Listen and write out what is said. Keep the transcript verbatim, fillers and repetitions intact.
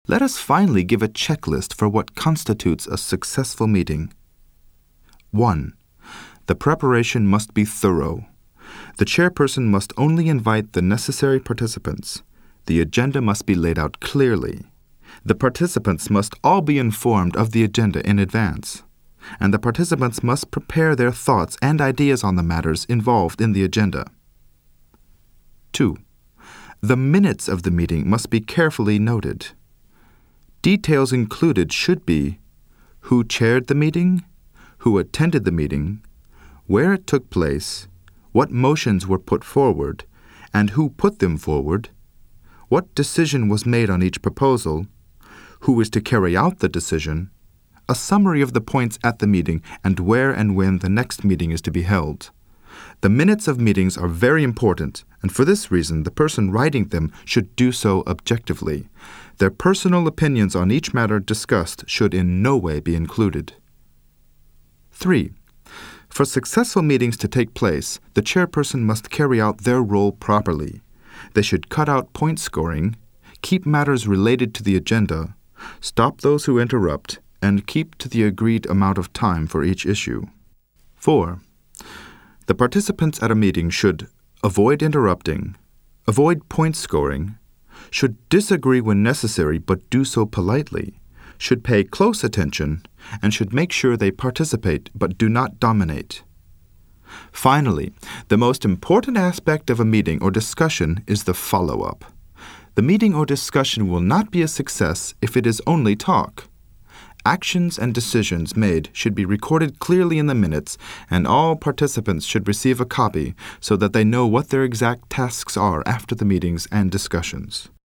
Let us finally give a checklist for what constitutes a successful meeting. one. The preparation must be thorough. The chairperson must only invite the necessary participants. The agenda must be laid out clearly. The participants must all be informed of the agenda in advance. And the participants must prepare their thoughts and ideas on the matters involved in the agenda. two. The minutes of the meeting must be carefully noted. Details included should be who chaired the meeting, who attended the meeting, where it took place, what motions were put forward, and who put them forward, what decision was made on each proposal, who is to carry out the decision, a summary of the points at the meeting, and where and when the next meeting is to be held. The minutes of meetings are very important, and for this reason the person writing them should do so objectively. Their personal opinions on each matter discussed should in no way be included. three. For successful meetings to take place, the chairperson must carry out their role properly. They should cut out point scoring, keep matters related to the agenda, stop those who interrupt, and keep to the agreed amount of time for each issue. four. The participants at a meeting should avoid interrupting, avoid point scoring, should disagree when necessary but do so politely, should pay close attention, and should make sure they participate but do not dominate. Finally, the most important aspect of a meeting or discussion is the follow-up. The meeting or discussion will not be a success if it is only talk. Actions and decisions made should be recorded clearly in the minutes, and all participants should receive a copy so that they know what their exact tasks are after the meetings and discussions.